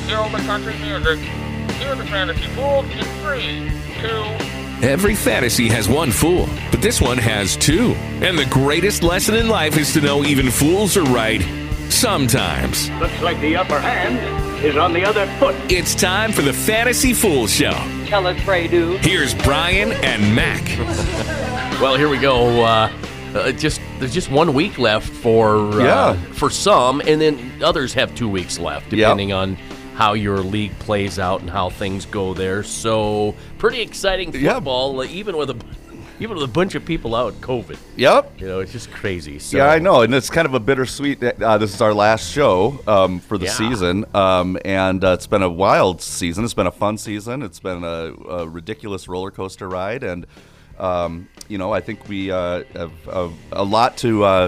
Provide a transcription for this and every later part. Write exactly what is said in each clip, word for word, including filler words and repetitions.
kill the country music. Hear the Fantasy Fools in three, two. Every fantasy has one fool, but this one has two. And the greatest lesson in life is to know even fools are right sometimes. Looks like the upper hand is on the other foot. It's time for the Fantasy Fool Show. Tell us, pray do. Here's Brian and Mac. Well, here we go. Uh, uh, just there's just one week left for uh, Yeah. for some, and then others have two weeks left, Yep. depending on how your league plays out and how things go there. So pretty exciting Yeah. football, uh, even with a even with a bunch of people out COVID. Yep. You know, it's just crazy. So, Yeah, I know, and it's kind of a bittersweet. Uh, this is our last show um, for the Yeah. season, um, and uh, it's been a wild season. It's been a fun season. It's been a, a ridiculous roller coaster ride, and um, you know, I think we uh, have a, a lot to uh,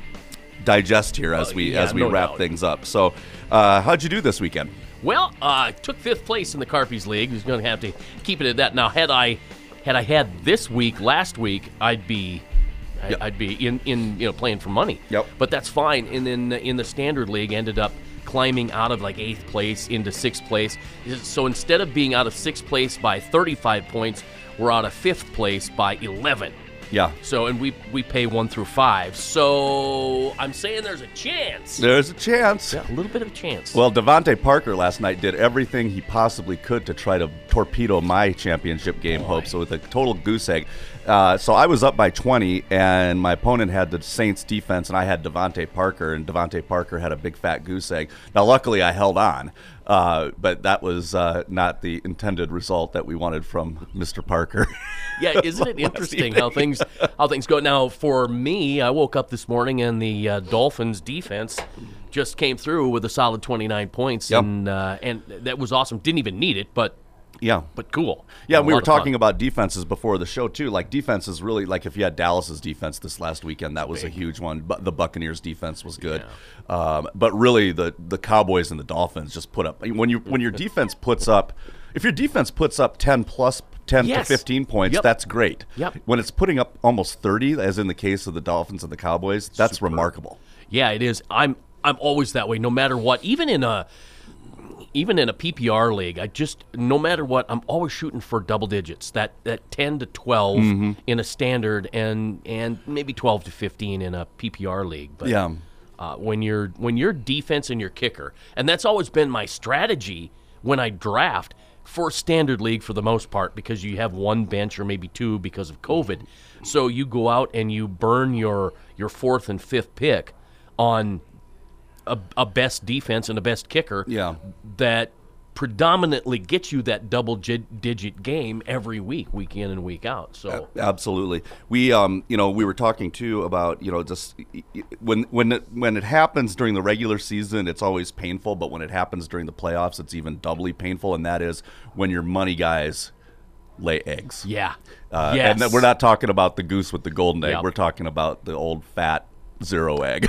digest here as Uh, we yeah, as we no wrap doubt. things up. So, uh, how'd you do this weekend? Well, uh, took fifth place in the Carpies League. He's going to have to keep it at that. Now, had I had I had this week, last week, I'd be I- Yep. I'd be in, in you know playing for money. Yep. But that's fine. And then in the Standard League, ended up climbing out of like eighth place into sixth place. So instead of being out of sixth place by thirty-five points, we're out of fifth place by eleven. Yeah, So and we we pay one through five. So I'm saying there's a chance. there's a chance. Yeah, a little bit of a chance. Well, Devontae Parker last night did everything he possibly could to try to torpedo my championship game hopes with a total goose egg. Uh, so I was up by twenty, and my opponent had the Saints defense, and I had Devontae Parker, and Devontae Parker had a big fat goose egg. Now, luckily, I held on, uh, but that was uh, not the intended result that we wanted from Mister Parker. Yeah, isn't it interesting how things how things go? Now, for me, I woke up this morning and the uh, Dolphins defense just came through with a solid twenty-nine points, Yep. and uh, and that was awesome. Didn't even need it, but Yeah. but cool. Yeah, A we lot were of fun. talking about defenses before the show too. Like defense is really like if you had Dallas's defense this last weekend, that was a huge one. But the Buccaneers defense was good. Um, but really, the the Cowboys and the Dolphins just put up when you when your defense puts up, if your defense puts up ten plus ten Yes. to fifteen points, Yep. that's great. Yep. When it's putting up almost thirty, as in the case of the Dolphins and the Cowboys, that's remarkable. Yeah, it is. I'm I'm always that way, no matter what. Even in a even in a P P R league, I just no matter what, I'm always shooting for double digits. That that ten to twelve Mm-hmm. in a standard, and and maybe twelve to fifteen in a P P R league. But Yeah. uh, when you're when your defense and your kicker, and that's always been my strategy when I draft for standard league for the most part, because you have one bench or maybe two because of COVID. So you go out and you burn your your fourth and fifth pick on a, a best defense and a best kicker. Yeah. That predominantly gets you that double digit game every week, week in and week out. So Absolutely. We, um, you know, we were talking too about, you know, just when when it, when it happens during the regular season, it's always painful. But when it happens during the playoffs, it's even doubly painful. And that is when your money guys lay eggs. yeah, Uh, yes. And that we're not talking about the goose with the golden egg. Yep. We're talking about the old fat zero egg.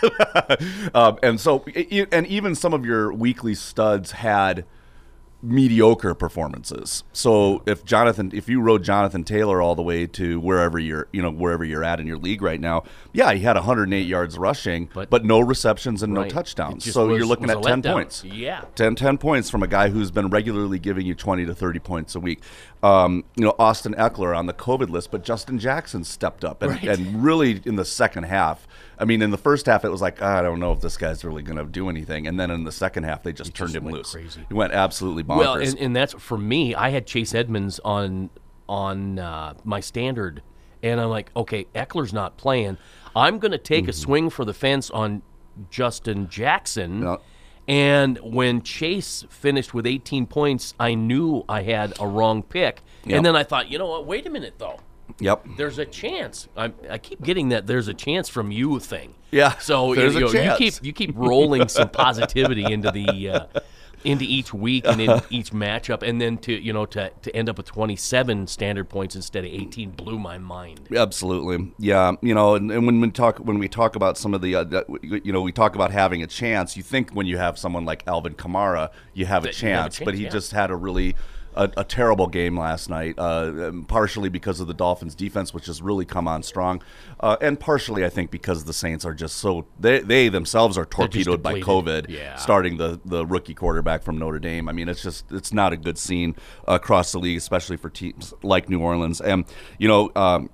um, and so, e- and even some of your weekly studs had mediocre performances. So if Jonathan, if you rode Jonathan Taylor all the way to wherever you're, you know, wherever you're at in your league right now, yeah, he had one hundred eight yards rushing, but, But- no receptions and Right. no touchdowns. It just So was- you're looking was at a ten letdown. points. Yeah. ten, ten points from a guy who's been regularly giving you twenty to thirty points a week. Um, you know, Austin Eckler on the COVID list, but Justin Jackson stepped up and, Right. and really in the second half. I mean, in the first half, it was like, I don't know if this guy's really going to do anything. And then in the second half, they just turned just him went loose. crazy. He went absolutely bonkers. Well, and, and that's for me. I had Chase Edmonds on on uh, my standard, and I'm like, okay, Eckler's not playing. I'm going to take a swing for the fence on Justin Jackson. Yeah. And when Chase finished with eighteen points, I knew I had a wrong pick. Yep. And then I thought, you know what? Wait a minute, though. Yep. There's a chance. I I keep getting that there's a chance from you thing. Yeah, So you, there's a know, you chance. keep you keep rolling some positivity into the uh, into each week and in each matchup, and then to you know to, to end up with twenty-seven standard points instead of eighteen blew my mind. Absolutely, yeah. You know, and, and when we talk when we talk about some of the, uh, that- you know, we talk about having a chance. You think when you have someone like Alvin Kamara, you have a That you have a chance, but chance, he yeah. just had a really a, a terrible game last night, uh, partially because of the Dolphins' defense, which has really come on strong, uh, and partially, I think, because the Saints are just so they they themselves are torpedoed by COVID, yeah. starting the the rookie quarterback from Notre Dame. I mean, it's just it's not a good scene across the league, especially for teams like New Orleans. And you know, um,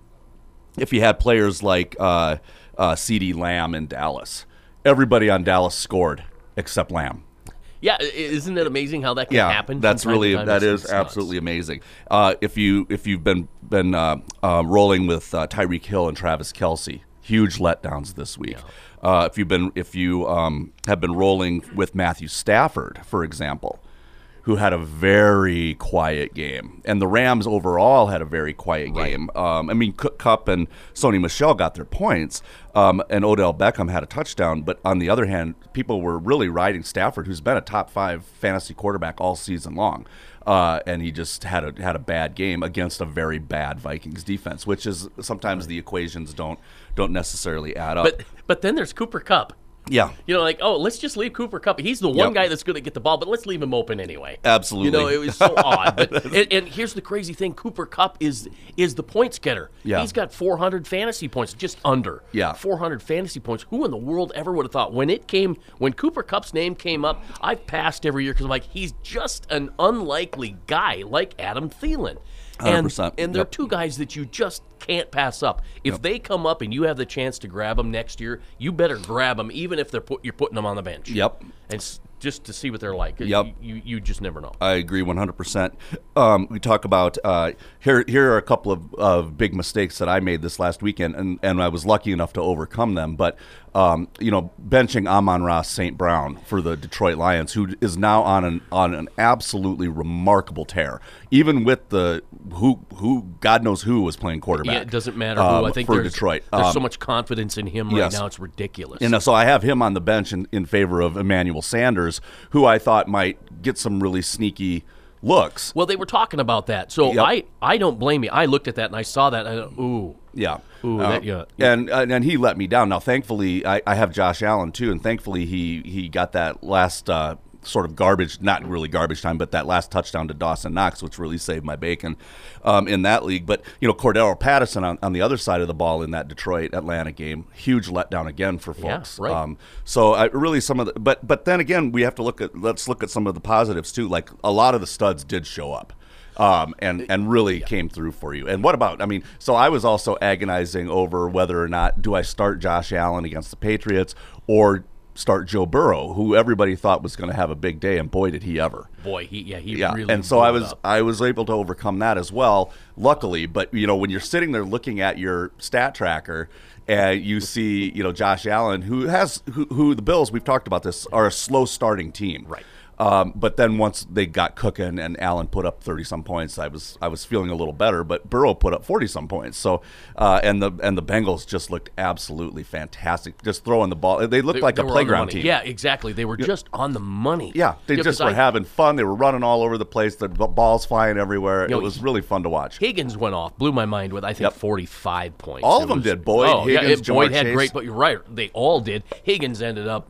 if you had players like uh, uh, CeeDee Lamb in Dallas, everybody on Dallas scored except Lamb. Yeah, isn't it amazing how that can yeah, happen? That's really that is absolutely amazing. Uh, if you if you've been been uh, uh, rolling with uh, Tyreek Hill and Travis Kelce, huge letdowns this week. Yeah. Uh, if you've been if you um, have been rolling with Matthew Stafford, for example, who had a very quiet game, and the Rams overall had a very quiet right. game. Um, I mean, Cook Kupp and Sony Michel got their points, um, and Odell Beckham had a touchdown. But on the other hand, people were really riding Stafford, who's been a top five fantasy quarterback all season long, uh, and he just had a had a bad game against a very bad Vikings defense, which is sometimes right. the equations don't don't necessarily add up. But but then there's Cooper Kupp. Yeah. You know, like, oh, let's just leave Cooper Kupp. He's the one yep. guy that's going to get the ball, but let's leave him open anyway. Absolutely. You know, it was so odd. But and, and here's the crazy thing. Cooper Kupp is is the points getter. Yeah. He's got four hundred fantasy points, just under. Yeah. four hundred fantasy points. Who in the world ever would have thought? When it came, when Cooper Kupp's name came up, I've passed every year because I'm like, he's just an unlikely guy like Adam Thielen. one hundred And, percent. and they're Yep. two guys that you just can't pass up. If Yep. they come up and you have the chance to grab them next year, you better grab them, even if they're put, you're putting them on the bench. Yep. And s- just to see what they're like. Yep. You, you, you just never know. I agree one hundred percent. Um, we talk about uh, here. Here are a couple of, of big mistakes that I made this last weekend, and, and I was lucky enough to overcome them. But um, you know, benching Amon-Ra Saint Brown for the Detroit Lions, who is now on an on an absolutely remarkable tear, even with the who who God knows who was playing quarterback. Yeah, it doesn't matter who. um, I think for there's, Detroit. there's Um, so much confidence in him right yes. now. It's ridiculous. And so I have him on the bench in, in favor of Emmanuel Sanders, who I thought might get some really sneaky looks. Well, they were talking about that. So Yep. I, I don't blame you. I looked at that and I saw that. And I thought, ooh. Yeah. Ooh, Uh, that, yeah. And and he let me down. Now, thankfully, I, I have Josh Allen, too, and thankfully he, he got that last uh, sort of garbage, not really garbage time, but that last touchdown to Dawson Knox, which really saved my bacon um, in that league. But, you know, Cordero Patterson on, on the other side of the ball in that Detroit-Atlanta game, huge letdown again for folks. Yeah, right. Um, so I really some of the, but but then again, we have to look at, let's look at some of the positives, too. Like a lot of the studs did show up. Um, and, and really yeah. came through for you. And what about, I mean, so I was also agonizing over whether or not do I start Josh Allen against the Patriots or start Joe Burrow, who everybody thought was going to have a big day, and boy, did he ever. Boy, he yeah, he yeah. really And so blew I it was up. I was able to overcome that as well, luckily. But, you know, when you're sitting there looking at your stat tracker and you see, you know, Josh Allen, who has, who, who the Bills, we've talked about this, are a slow starting team. Right. Um, but then once they got cooking and Allen put up thirty some points, I was I was feeling a little better. But Burrow put up forty some points. So uh, and the and the Bengals just looked absolutely fantastic, just throwing the ball. They looked They- like they a were on the playground money. team. Yeah, exactly. They were just on the money. Yeah, they Yeah, just 'cause were I- having fun. They were running all over the place. The b- balls flying everywhere. know, it was really fun to watch. Higgins went off, blew my mind with I think Yep. forty-five points. All It of them was- did. Boyd, oh, yeah, Higgins, it- Jamar Boyd had Chase. great, but you're right. They all did. Higgins ended up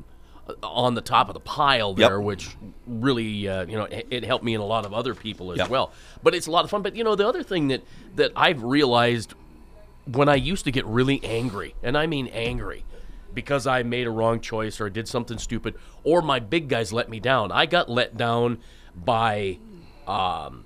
on the top of the pile there, Yep. which really, uh, you know, it, it helped me and a lot of other people as Yep. well. But it's a lot of fun. But you know, the other thing that that I've realized when I used to get really angry, and I mean angry, because I made a wrong choice or did something stupid, or my big guys let me down. I got let down by um,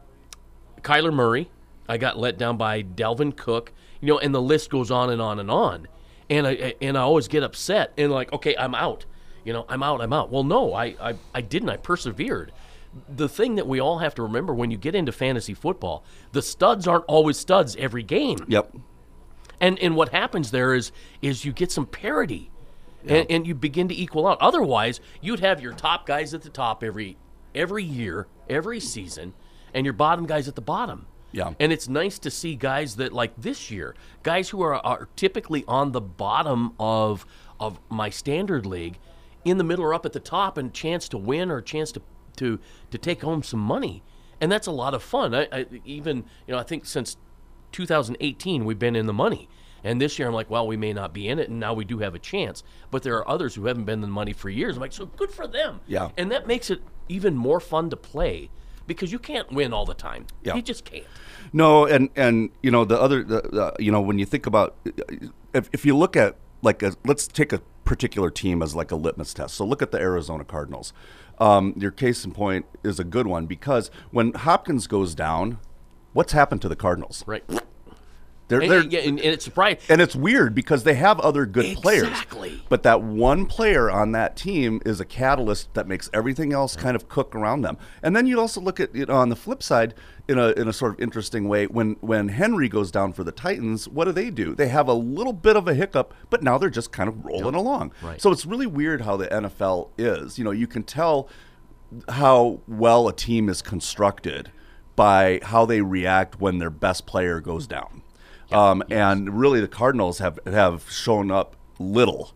Kyler Murray. I got let down by Dalvin Cook. You know, and the list goes on and on and on. And I and I always get upset and like, okay, I'm out. You know, I'm out. I'm out. Well, no, I I, I didn't. I persevered. The thing that we all have to remember when you get into fantasy football, the studs aren't always studs every game. Yep. And and what happens there is is you get some parity, and, and you begin to equal out. Otherwise, you'd have your top guys at the top every every year, every season, and your bottom guys at the bottom. Yeah. And it's nice to see guys that like this year, guys who are are typically on the bottom of of my standard league, in the middle or up at the top, and chance to win or a chance to to to take home some money. And that's a lot of fun. I, I even you know I think since two thousand eighteen we've been in the money, and this year I'm like, well, we may not be in it, and now we do have a chance. But there are others who haven't been in the money for years. I'm like, so good for them. Yeah. And that makes it even more fun to play because you can't win all the time. Yeah. You just can't. No, and and you know the other, the, the, you know, when you think about, if if you look at like a, let's take a particular team as like a litmus test. So look at the Arizona Cardinals. Um, your case in point is a good one because when Hopkins goes down, what's happened to the Cardinals? Right. They're, And, they're, and, and it's surprising. and it's weird because they have other good players. Exactly. But that one player on that team is a catalyst that makes everything else kind of cook around them. And then you also look at, you know, on the flip side, in a in a sort of interesting way, when when Henry goes down for the Titans, what do they do? They have a little bit of a hiccup, but now they're just kind of rolling along. Right. So it's really weird how the N F L is. You know, you can tell how well a team is constructed by how they react when their best player goes down. Um, and really, the Cardinals have, have shown up little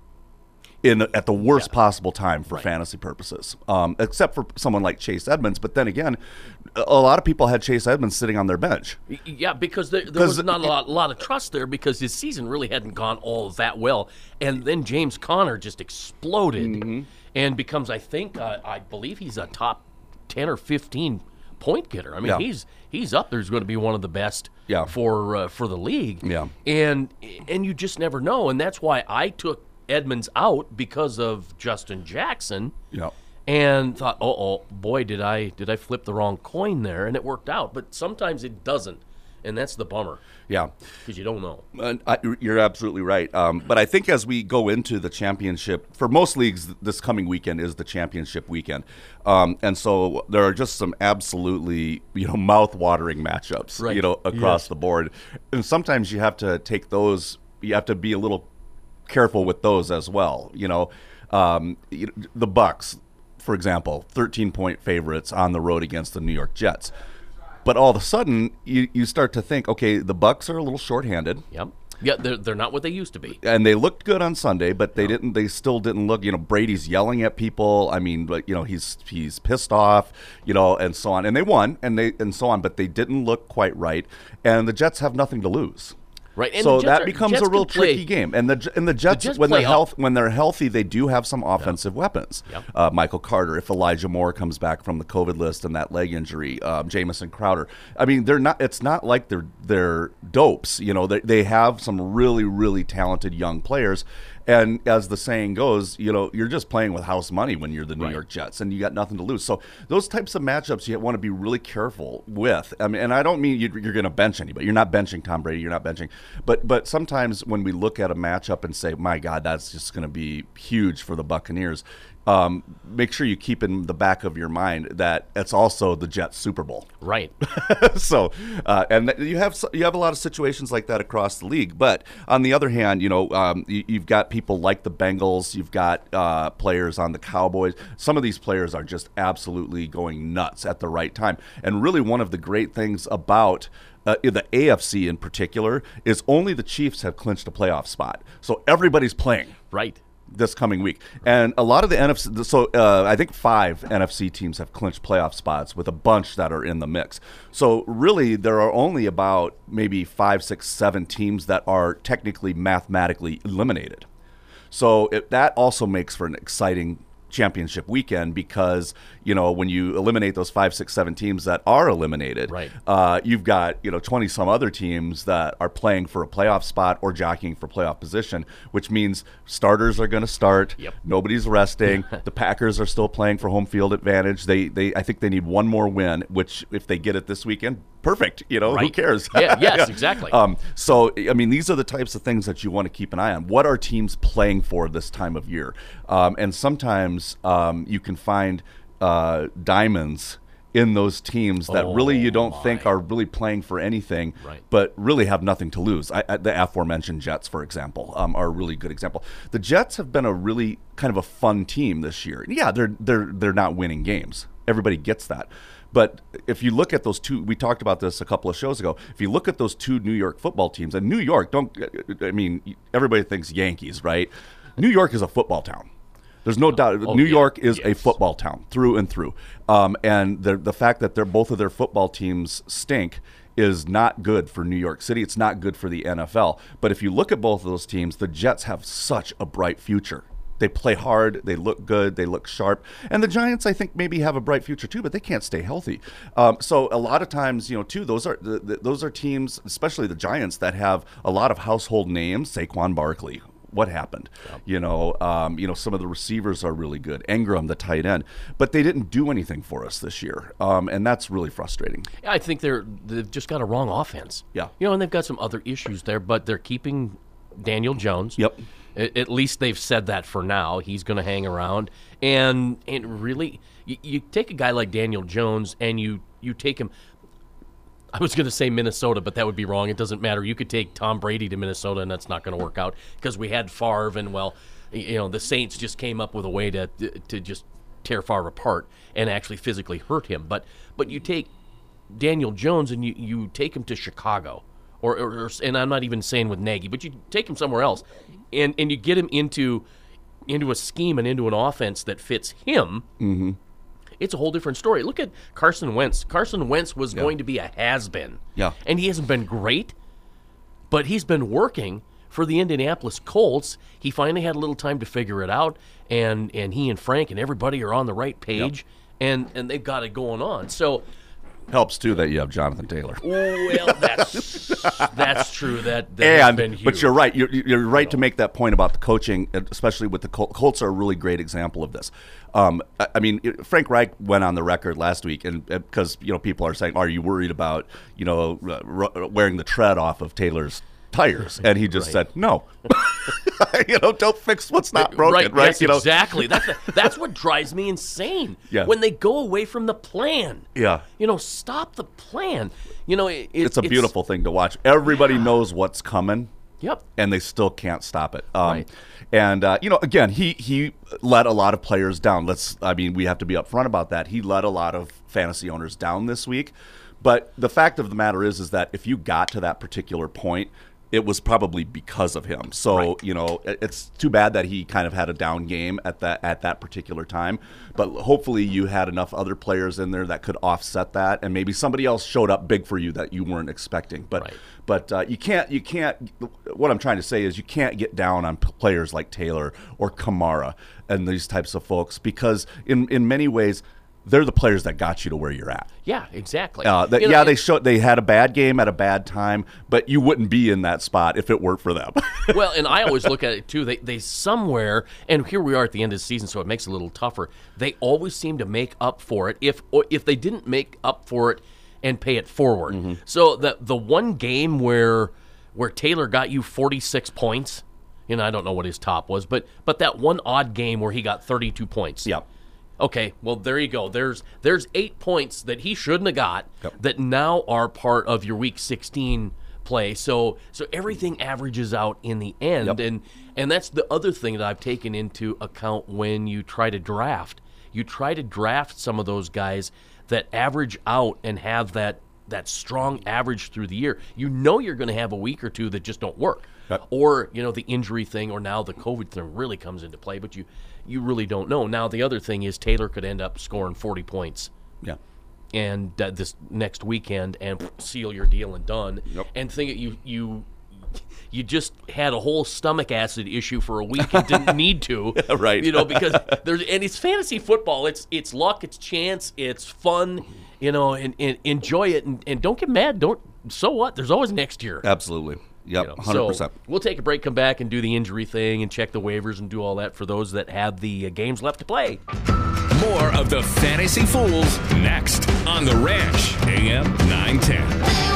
in at the worst Yeah. possible time for Right. fantasy purposes, um, except for someone like Chase Edmonds. But then again, a lot of people had Chase Edmonds sitting on their bench. Y- Yeah, because there, there 'Cause was not a it- lot, lot of trust there because his season really hadn't gone all that well. And then James Conner just exploded Mm-hmm. and becomes, I think, uh, I believe he's a top ten or fifteen point getter. I mean, Yeah. he's he's up there. He's going to be one of the best Yeah. for uh, for the league. Yeah. And and you just never know. And that's why I took Edmonds out because of Justin Jackson. Yeah. And thought, oh, oh, boy, did I did I flip the wrong coin there? And it worked out. But sometimes it doesn't, and that's the bummer Yeah. because you don't know. Uh, I, you're absolutely right. Um, but I think as we go into the championship, for most leagues, this coming weekend is the championship weekend. Um, and so there are just some absolutely, you know, mouth-watering matchups, Right. you know, across Yes. the board. And sometimes you have to take those, you have to be a little careful with those as well. You know, um, you- the Bucks, for example, thirteen-point favorites on the road against the New York Jets. But all of a sudden, you, you start to think, okay, the Bucks are a little shorthanded. Yep. Yeah, they're, they're not what they used to be. And they looked good on Sunday, but they didn't. They still didn't look. You know, Brady's yelling at people. I mean, but you know, he's he's pissed off. You know, and so on. And they won, and they and so on. But they didn't look quite right. And the Jets have nothing to lose. Right. And So the Jets that are- becomes Jets a real can play- tricky game. And the and the Jets, Jets when they're play up. health when they're healthy, they do have some offensive weapons. Yep. Uh, Michael Carter, if Elijah Moore comes back from the COVID list and that leg injury, um, Jamison Crowder. I mean, they're not. It's not like they're they're dopes. You know, they they have some really really talented young players. And as the saying goes, you know, you're just playing with house money when you're the New Right. York Jets, and you got nothing to lose. So those types of matchups you want to be really careful with. I mean, and I don't mean you, you're going to bench anybody. You're not benching Tom Brady. You're not benching. But but sometimes when we look at a matchup and say, my God, that's just going to be huge for the Buccaneers. Um, make sure you keep in the back of your mind that it's also the Jets Super Bowl. Right. so, uh, and th- you have s- you have a lot of situations like that across the league. But on the other hand, you know, um, you, you've got people like the Bengals. You've got uh, players on the Cowboys. Some of these players are just absolutely going nuts at the right time. And really, one of the great things about Uh, in the A F C in particular is only the Chiefs have clinched a playoff spot. So everybody's playing Right. this coming week. And a lot of the N F C, so uh, I think five N F C teams have clinched playoff spots with a bunch that are in the mix. So really, there are only about maybe five, six, seven teams that are technically mathematically eliminated. So it, that also makes for an exciting championship weekend because, you know, when you eliminate those five, six, seven teams that are eliminated, Right. uh, you've got, you know, twenty some other teams that are playing for a playoff spot or jockeying for playoff position, which means starters are going to start. Yep. Nobody's resting. The Packers are still playing for home field advantage. They, they, I think they need one more win, which if they get it this weekend, perfect. You know, who Right. cares? Yeah, yes, exactly. Um, so, I mean, these are the types of things that you want to keep an eye on. What are teams playing for this time of year? Um, and sometimes um, you can find uh, diamonds in those teams that Oh, really you don't my. think are really playing for anything, Right. but really have nothing to lose. I, I, the aforementioned Jets, for example, um, are a really good example. The Jets have been a really kind of a fun team this year. Yeah, they're they're they're not winning games. Everybody gets that. But if you look at those two, we talked about this a couple of shows ago. If you look at those two New York football teams, and New York, don't, I mean, everybody thinks Yankees, right? New York is a football town. There's no doubt. Oh, New yeah. York is a Yes. football town through and through. Um, and the the fact that they're both of their football teams stink is not good for New York City. It's not good for the N F L. But if you look at both of those teams, the Jets have such a bright future. They play hard. They look good. They look sharp. And the Giants, I think, maybe have a bright future too, but they can't stay healthy. Um, so a lot of times, you know, too, those are the, the, those are teams, especially the Giants, that have a lot of household names. Saquon Barkley. What happened? Yep. You know, um, you know, some of the receivers are really good. Engram, the tight end, but they didn't do anything for us this year, um, and that's really frustrating. I think they're they've just got a wrong offense. Yeah, you know, and they've got some other issues there, but they're keeping Daniel Jones. Yep. At least they've said that for now. He's going to hang around, and and really, you, you take a guy like Daniel Jones, and you you take him. I was going to say Minnesota, but that would be wrong. It doesn't matter. You could take Tom Brady to Minnesota, and that's not going to work out because we had Favre, and, well, you know, the Saints just came up with a way to to just tear Favre apart and actually physically hurt him. But but you take Daniel Jones and you, you take him to Chicago, or, or, or and I'm not even saying with Nagy, but you take him somewhere else, and, and you get him into into a scheme and into an offense that fits him. Mm-hmm. It's a whole different story. Look at Carson Wentz. Carson Wentz was yeah. going to be a has-been. Yeah. And he hasn't been great, but he's been working for the Indianapolis Colts. He finally had a little time to figure it out, and, and he and Frank and everybody are on the right page, yep. and, and they've got it going on. So helps, too, that you have Jonathan Taylor. Well, that's that's true. That, that and, has been huge. But you're right. You're, you're right to make that point about the coaching, especially with the Col- Colts are a really great example of this. Um, I, I mean, Frank Reich went on the record last week, and because you know people are saying, "Are you worried about you know r- wearing the tread off of Taylor's tires?" And he just right. said, "No." you know, don't fix what's not broken, right? right? Yes, you know? Exactly. That's the, that's what drives me insane. Yeah. When they go away from the plan. Yeah. You know, stop the plan. You know, it, it, it's a beautiful it's, thing to watch. Everybody yeah. knows what's coming. Yep. And they still can't stop it. Um, right. And uh, you know, again, he he let a lot of players down. Let's. I mean, we have to be upfront about that. He let a lot of fantasy owners down this week. But the fact of the matter is, is that if you got to that particular point, it was probably because of him. So, right. you know, it's too bad that he kind of had a down game at that at that particular time. But hopefully you had enough other players in there that could offset that, and maybe somebody else showed up big for you that you weren't expecting. But right. but uh, you can't you can't. What I'm trying to say is you can't get down on p- players like Taylor or Kamara and these types of folks, because in in many ways, they're the players that got you to where you're at. Yeah, exactly. Uh, the, you know, yeah, it, they showed they had a bad game at a bad time, but you wouldn't be in that spot if it weren't for them. Well, and I always look at it too. They they somewhere, and here we are at the end of the season, so it makes it a little tougher. They always seem to make up for it. If or if they didn't make up for it and pay it forward. Mm-hmm. So the the one game where where Taylor got you forty-six points, you know, I don't know what his top was, but but that one odd game where he got thirty-two points. Yeah. Okay, well, there you go. There's there's eight points that he shouldn't have got yep. that now are part of your Week sixteen play. So so everything averages out in the end, yep. and and that's the other thing that I've taken into account when you try to draft. You try to draft some of those guys that average out and have that that strong average through the year. You know you're going to have a week or two that just don't work. Yep. Or, you know, the injury thing, or now the COVID thing really comes into play, but you you really don't know. Now, the other thing is Taylor could end up scoring forty points. Yeah. And uh, this next weekend and pff, seal your deal and done. Yep. And think you you you just had a whole stomach acid issue for a week and didn't need to. Right. You know, because there's and it's fantasy football. It's it's luck, it's chance, it's fun, you know, and, and enjoy it and, and don't get mad. Don't so what? There's always next year. Absolutely. Yep, you know, one hundred percent. So we'll take a break, come back, and do the injury thing and check the waivers and do all that for those that have the uh, games left to play. More of the Fantasy Fools next on The Ranch, A M nine ten.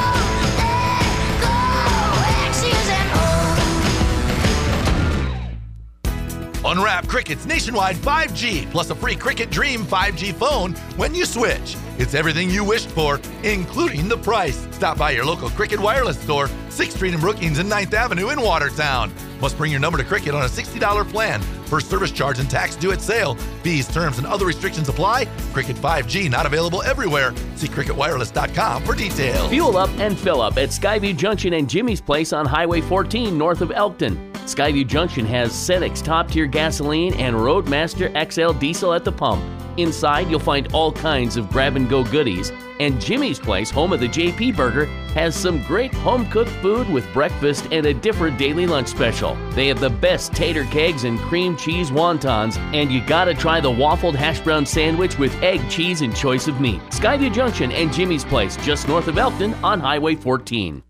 Unwrap Cricket's nationwide five G, plus a free Cricket Dream five G phone when you switch. It's everything you wished for, including the price. Stop by your local Cricket Wireless store, sixth Street in Brookings and ninth Avenue in Watertown. Must bring your number to Cricket on a sixty dollars plan. First service charge and tax due at sale. Fees, terms, and other restrictions apply. Cricket five G not available everywhere. See cricket wireless dot com for details. Fuel up and fill up at Skyview Junction and Jimmy's Place on Highway fourteen north of Elkton. Skyview Junction has Cenex top-tier gasoline and Roadmaster X L diesel at the pump. Inside, you'll find all kinds of grab-and-go goodies, And Jimmy's Place, home of the J P Burger, has some great home-cooked food with breakfast and a different daily lunch special. They have the best tater kegs and cream cheese wontons, and you gotta try the waffled hash brown sandwich with egg, cheese, and choice of meat. Skyview Junction and Jimmy's Place, just north of Elkton on Highway fourteen.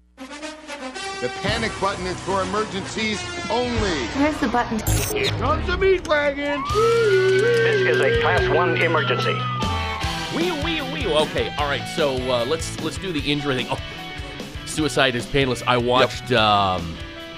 The panic button is for emergencies only. Where's the button? Here comes the meat wagon. This is a class one emergency. Wee, wee, wee. Okay, all right. So uh, let's let's do the injury thing. Oh, suicide is painless. I watched. Yep. Um,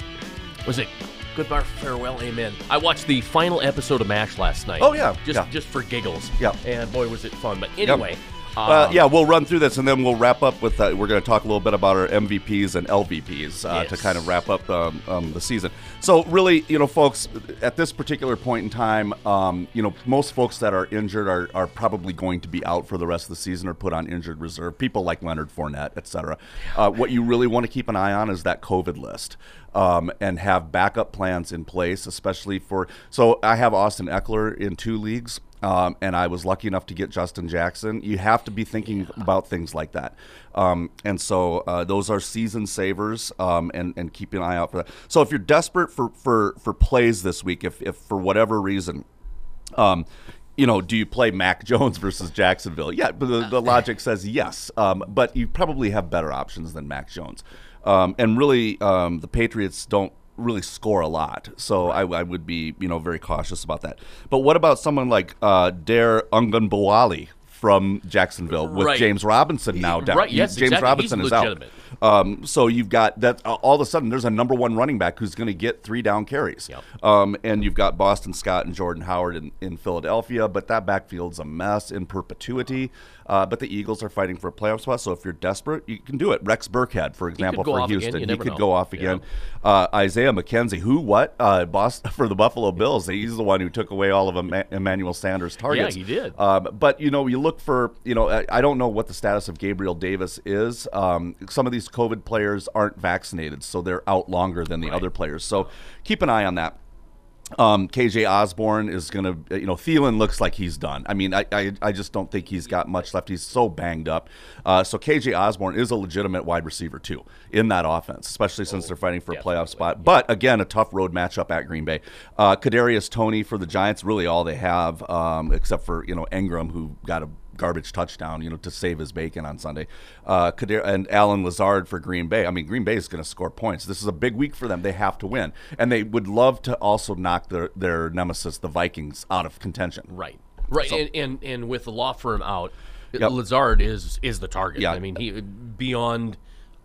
was it Goodbye, Farewell, Amen? I watched the final episode of MASH last night. Oh yeah, just yeah. just for giggles. Yeah. And boy, was it fun. But anyway. Yep. Um, uh, yeah, we'll run through this, and then we'll wrap up with, uh, we're going to talk a little bit about our M V Ps and L V Ps uh, yes. to kind of wrap up um, um, the season. So really, you know, folks, at this particular point in time, um, you know, most folks that are injured are, are probably going to be out for the rest of the season or put on injured reserve, people like Leonard Fournette, et cetera. Uh, what you really want to keep an eye on is that COVID list. Um, and have backup plans in place, especially for, so I have Austin Eckler in two leagues. Um, and I was lucky enough to get Justin Jackson. You have to be thinking yeah. about things like that. Um, and so uh, those are season savers, um, and, and keep an eye out for that. So if you're desperate for, for, for plays this week, if, if for whatever reason, um, you know, do you play Mac Jones versus Jacksonville? Yeah, but the, the logic says yes. Um, but you probably have better options than Mac Jones. Um, and really, um, the Patriots don't really score a lot, so I, I would be, you know, very cautious about that. But what about someone like uh, Dare Ungunbowale from Jacksonville with right. James Robinson now down? Right, yes, James exactly. Robinson He's is legitimate. out. Um, so you've got that. Uh, all of a sudden, there's a number one running back who's going to get three down carries. Yep. Um, and you've got Boston Scott and Jordan Howard in, in Philadelphia, but that backfield's a mess in perpetuity. Uh, but the Eagles are fighting for a playoff spot, so if you're desperate, you can do it. Rex Burkhead, for example, for Houston, he could know. go off again. Yeah. Uh, Isaiah McKenzie, who what? Uh, Boston, for the Buffalo Bills, he's the one who took away all of Em- Emmanuel Sanders' targets. Yeah, he did. Um, but you know, you look for, you know, I, I don't know what the status of Gabriel Davis is. Um, some of these COVID players aren't vaccinated, so they're out longer than the right. other players. So keep an eye on that. Um, K J Osborne is going to, you know, Thielen looks like he's done. I mean, I, I I just don't think he's got much left. He's so banged up. Uh, so K J Osborne is a legitimate wide receiver, too, in that offense, especially since oh, they're fighting for a playoff spot. Yeah. But, again, a tough road matchup at Green Bay. Uh, Kadarius Toney for the Giants, really all they have, um, except for, you know, Engram, who got a garbage touchdown, you know, to save his bacon on Sunday. Uh, Kadir and Alan Lazard for Green Bay. I mean, Green Bay is going to score points. This is a big week for them. They have to win, and they would love to also knock their their nemesis, the Vikings, out of contention. Right, right, So- and, and and with the law firm out, Yep. Lazard is is the target. Yeah. I mean, he beyond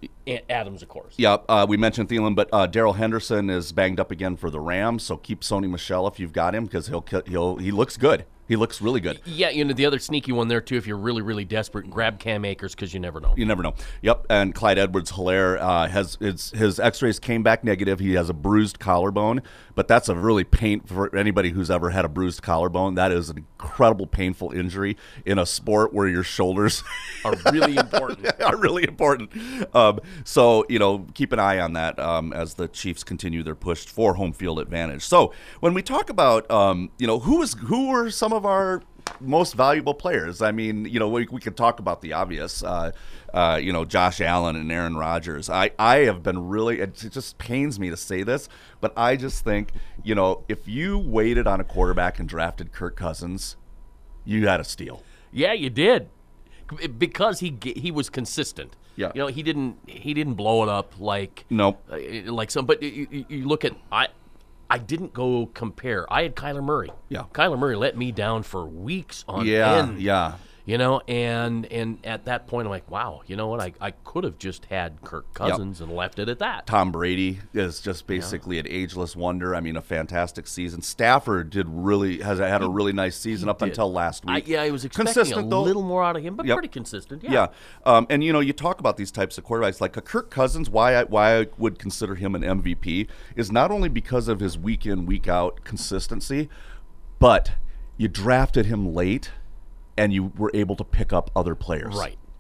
Adams, of course. Yeah, uh, we mentioned Thielen, but uh, Darrell Henderson is banged up again for the Rams. So keep Sony Michel if you've got him, because he'll he'll he looks good. He looks really good. Yeah, you know, the other sneaky one there, too, if you're really, really desperate, grab Cam Akers, because you never know. You never know. Yep, and Clyde Edwards-Helaire uh, has his, his x-rays came back negative. He has a bruised collarbone, but that's a really pain for anybody who's ever had a bruised collarbone. That is an incredible painful injury in a sport where your shoulders are really important. are really important. Um, so, you know, keep an eye on that um, as the Chiefs continue their push for home field advantage. So when we talk about, um, you know, who is who are some of our most valuable players? I mean, you know, we, we could talk about the obvious, uh, uh, you know, Josh Allen and Aaron Rodgers. I, I have been really, it just pains me to say this, but I just think, you know, if you waited on a quarterback and drafted Kirk Cousins, you had a steal. Yeah, you did, because he he was consistent. Yeah. You know, he didn't he didn't blow it up like Nope. uh, like some. But you, you look at I. I didn't go compare. I had Kyler Murray. Yeah. Kyler Murray let me down for weeks on Yeah, end. yeah. You know, and and at that point, I'm like, wow, you know what? I, I could have just had Kirk Cousins yep. and left it at that. Tom Brady is just basically yeah. an ageless wonder. I mean, a fantastic season. Stafford did really has had a really nice season up did. until last week. I, yeah, I was expecting consistent, a though. little more out of him, but yep. pretty consistent. Yeah. Yeah, um, and you know, you talk about these types of quarterbacks like a Kirk Cousins. Why I, why I would consider him an M V P is not only because of his week in week out consistency, but you drafted him late. And you were able to pick up other players, right?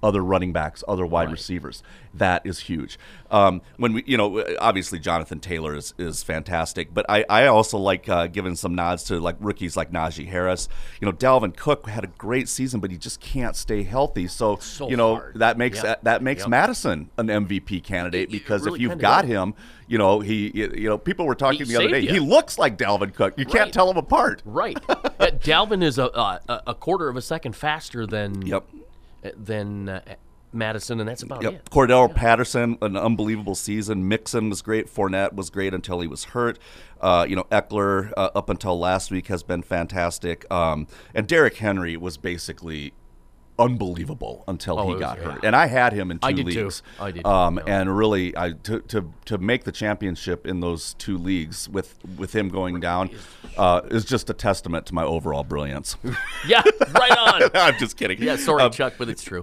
other running backs, other wide Right. receivers. That is huge. Um, when we, you know, obviously Jonathan Taylor is, is fantastic, but I, I also like uh, giving some nods to like rookies like Najee Harris. You know, Dalvin Cook had a great season, but he just can't stay healthy. So, So you know, hard. that makes Yep. that, that makes Yep. Madison an M V P candidate It- it because really if you've kinda got does. him, you know, he, you know, people were talking He the other day. saved He you. looks like Dalvin Cook. You can't Right. tell them apart. Right. Uh, Dalvin is a, a a quarter of a second faster than Yep. uh, than uh, Madison, and that's about Yep. it. Cordell Patterson, an unbelievable season. Mixon was great. Fournette was great until he was hurt. Uh, you know, Eckler uh, up until last week has been fantastic. Um, and Derrick Henry was basically unbelievable until Oh, he it was- got yeah. hurt. And I had him in two I did too. leagues. I did too, Um, yeah. And really, I to, to to make the championship in those two leagues with with him going down uh, is just a testament to my overall brilliance. Yeah, right on. I'm just kidding. Yeah, sorry, Um, Chuck, but it's true.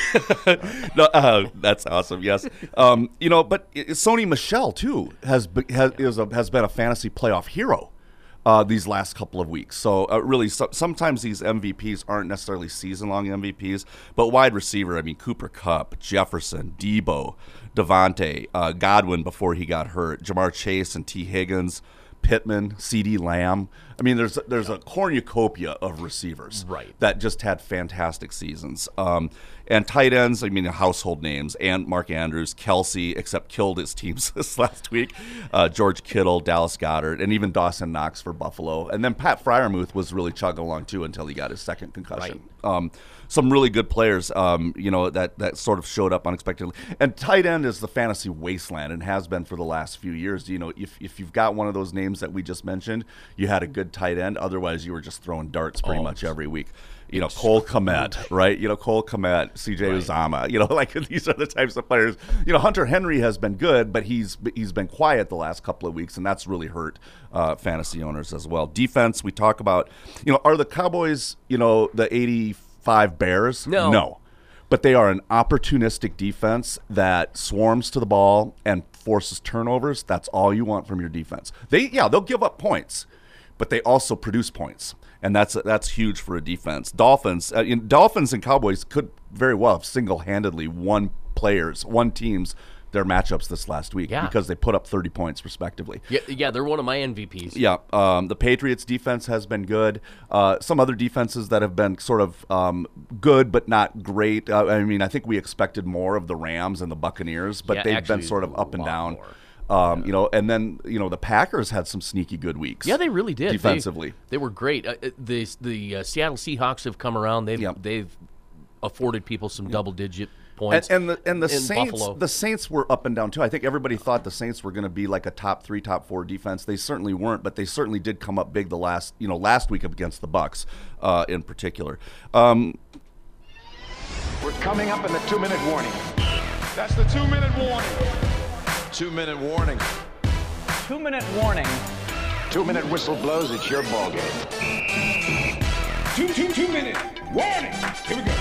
no, uh, that's awesome. Yes, um, you know, but i- Sony Michel too has be, has is a, has been a fantasy playoff hero uh, these last couple of weeks. So uh, really, so, sometimes these M V Ps aren't necessarily season long M V Ps, but wide receiver. I mean, Cooper Kupp, Jefferson, Debo, Devontae, uh, Godwin before he got hurt, Jamar Chase and T Higgins. Pittman, CeeDee Lamb. I mean, there's there's a cornucopia of receivers Right. that just had fantastic seasons. Um, and tight ends, I mean, household names. And Mark Andrews, Kelsey, except killed his teams this last week. Uh, George Kittle, Dallas Goedert, and even Dawson Knox for Buffalo. And then Pat Freiermuth was really chugging along too until he got his second concussion. Um, some really good players, um, you know, that, that sort of showed up unexpectedly. And tight end is the fantasy wasteland and has been for the last few years. You know, if, if you've got one of those names that we just mentioned, you had a good tight end. Otherwise, you were just throwing darts pretty Oh, much every week. You know, Cole Kmet, right? You know, Cole Kmet, C J Right. Uzama. You know, like these are the types of players. You know, Hunter Henry has been good, but he's he's been quiet the last couple of weeks, and that's really hurt uh, fantasy owners as well. Defense, we talk about. You know, are the Cowboys, you know, the eighty-five Bears? No. No. But they are an opportunistic defense that swarms to the ball and forces turnovers. That's all you want from your defense. They, yeah, they'll give up points, but they also produce points, and that's that's huge for a defense. Dolphins, uh, in, Dolphins and Cowboys could very well have single-handedly won players, won teams their matchups this last week Yeah. because they put up thirty points respectively. Yeah, yeah, they're one of my M V Ps. Yeah, um, the Patriots defense has been good. Uh, some other defenses that have been sort of um, good but not great. Uh, I mean, I think we expected more of the Rams and the Buccaneers, but Yeah, they've actually, been sort of up and a lot down. more. Um, You know, and then you know the Packers had some sneaky good weeks. Yeah, they really did. They- defensively. They, were great. Uh, uh, the the uh, Seattle Seahawks have come around. They've Yep. they've afforded people some double digit points. And, and the and the in Saints, Buffalo. the Saints were up and down too. I think everybody thought the Saints were going to be like a top three, top four defense. They certainly weren't, but they certainly did come up big the last, you know, last week against the Bucks, uh, in particular. Um, We're coming up in the two-minute warning. That's the two-minute warning. Two-minute warning. Two-minute warning. Two-minute whistle blows, it's your ball game. Two, two, two minute warning. Here we go.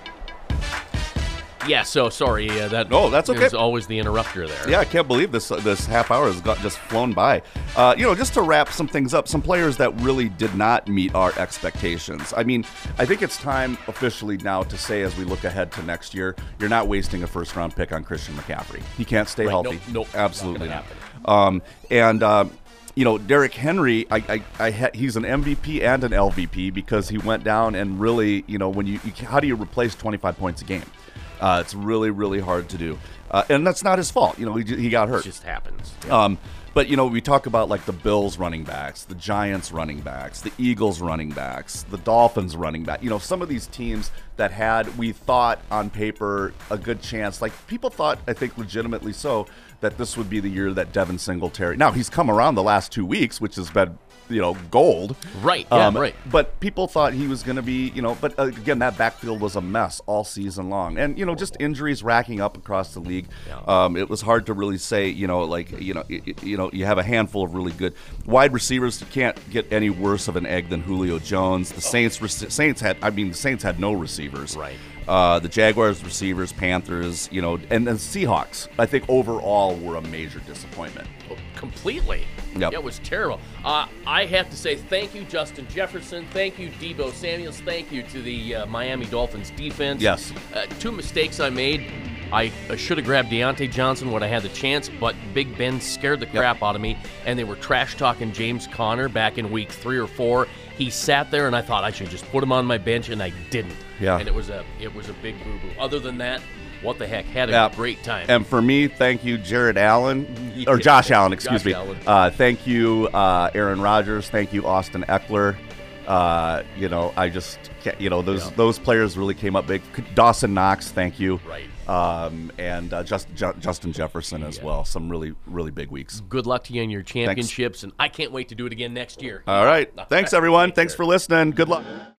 yeah, so sorry. Uh, that No, that's okay. is always the interrupter there. Yeah, I can't believe this this half hour has got just flown by. Uh, you know, just to wrap some things up, some players that really did not meet our expectations. I mean, I think it's time officially now to say, as we look ahead to next year, you're not wasting a first round pick on Christian McCaffrey. He can't stay Right, healthy. nope, nope, absolutely not not. gonna Um, and uh, you know, Derrick Henry, I, I, I ha- he's an M V P and an L V P because he went down and really, you know, when you, you how do you replace twenty-five points a game? Uh, it's really, really hard to do, uh, and that's not his fault. You know, he, he got hurt. It just happens. Um, but, you know, we talk about like the Bills running backs, the Giants running backs, the Eagles running backs, the Dolphins running back. You know, some of these teams that had, we thought on paper, a good chance. Like people thought, I think legitimately so, that this would be the year that Devin Singletary. Now, he's come around the last two weeks, which has been, you know, gold. Right, yeah, right. But people thought he was going to be, you know, but uh, again, that backfield was a mess all season long. And, you know, just injuries racking up across the league. Yeah. Um, it was hard to really say, you know, like, you know, y- y- you know, you have a handful of really good wide receivers. You can't get any worse of an egg than Julio Jones. The Saints, rec- Saints had, I mean, the Saints had no receivers. Right. Uh, the Jaguars, receivers, Panthers, you know, and the Seahawks, I think overall were a major disappointment. Completely. Yep. It was terrible. Uh, I have to say thank you, Justin Jefferson. Thank you, Deebo Samuels. Thank you to the uh, Miami Dolphins defense. Yes. Uh, two mistakes I made. I uh, should have grabbed Deontay Johnson when I had the chance, but Big Ben scared the crap yep. out of me, and they were trash-talking James Conner back in week three or four. He sat there, and I thought I should just put him on my bench, and I didn't. Yeah. And it was a it was a big boo-boo. Other than that, what the heck, had a yeah. great time. And for me, thank you, Jared Allen, yeah. or Josh Allen, excuse Josh me. Allen. Uh, thank you, uh, Aaron Rodgers. Thank you, Austin Eckler. Uh, you know, I just, can't, you know, those yeah. those players really came up big. Dawson Knox, thank you. Right. Um, and uh, just, Ju- Justin Jefferson as yeah. well. Some really, really big weeks. Good luck to you in your championships, Thanks. and I can't wait to do it again next year. All right. All Thanks, right. everyone. Take Thanks care. for listening. Good luck.